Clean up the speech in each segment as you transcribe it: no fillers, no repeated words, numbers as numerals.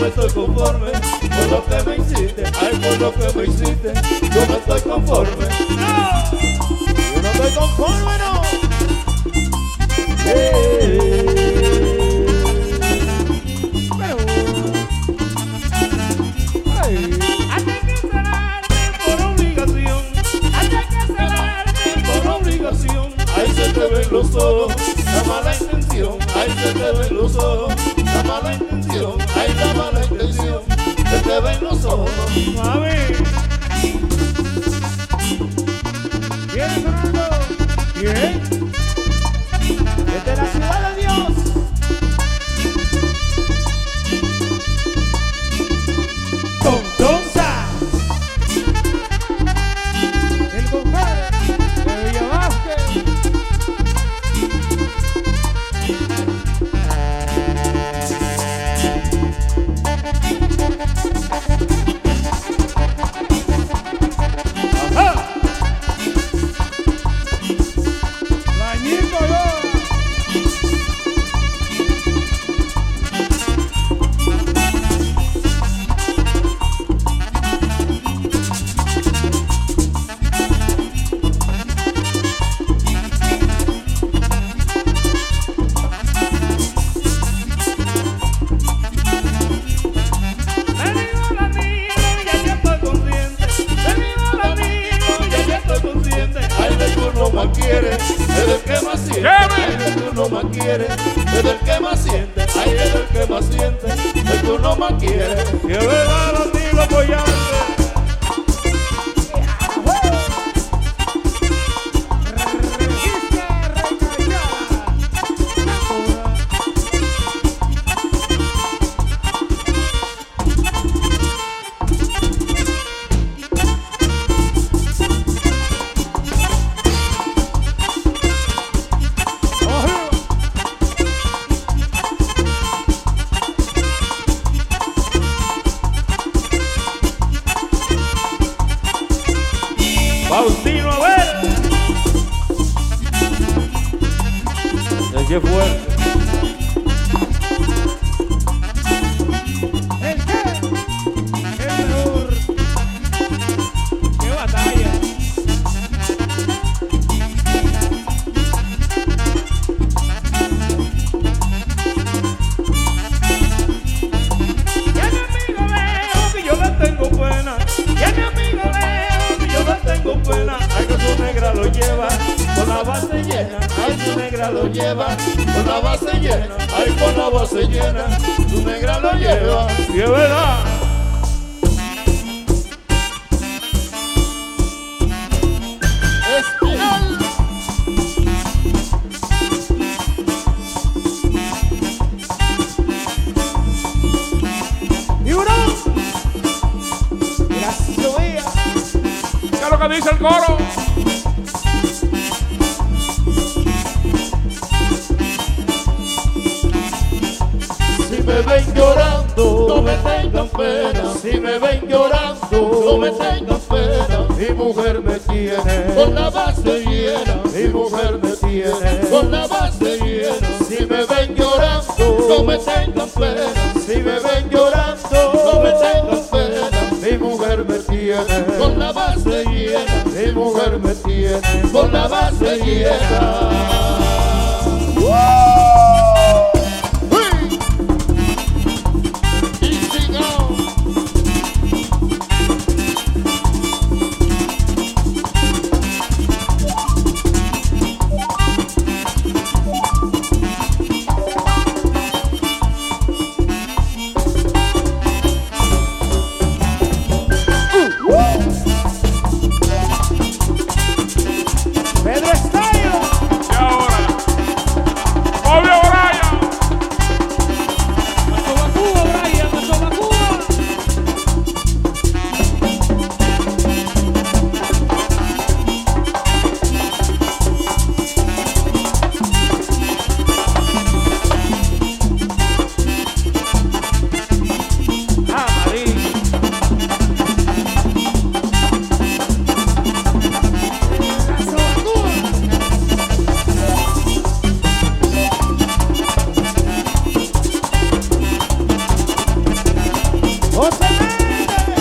estoy conforme con lo que me hiciste, ay, con lo que me hiciste, yo no estoy conforme. No, yo no estoy conforme, no. Hay que celarte por obligación, hay que celarte por obligación. Ahí se te ven los ojos, la mala intención, ahí se te ven los ojos, la mala intención, ahí la mala intención, se te ven los ojos. Mami. ¿Quién es Fernando? ¿Quién? Desde la ciudad de Dios. Tontonza. El compadre de Villa Vázquez. Ajá. Lañito yo. Es el que más siente, ay, el que uno más quiere, es el que más siente, ay, es el que más siente, el que uno más quiere. Y es verdad, latino apoyante. Faustino, a ver. Qué fuerte. ¿El qué? El mejor. ¡Qué batalla! Ya mi amigo Leo, que yo le tengo pena. Ya mi amigo Leo, que yo le tengo pena. Ay, que su negra lo lleva con la base llena. Ay, su negra lo lleva con la base llena. Ay, con la base llena, su negra lo lleva. Y es verdad. Espinal. Y uno. Y la subía. ¿Qué es lo que dice el coro? Si me ven llorando, no me tengan pena. Si me ven llorando, no me tengan pena. Mi mujer me tiene con la base llena. Mi mujer me tiene con la base llena. Si me ven llorando, no me tengan pena. Si me ven llorando, no me tengan pena. Mi mujer me tiene con la base llena. Mi mujer me tiene con la base llena. Pedro Estayo. Yo. José Méndez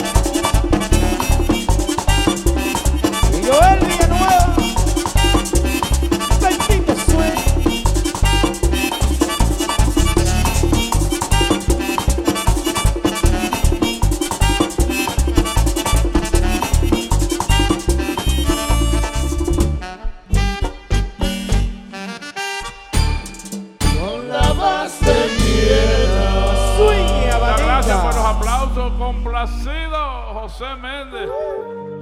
y Joel Villanueva. Bendito sueño. Con la base llena. Swing y Muchas gracias abanico. por los aplausos. Complacido, José Méndez.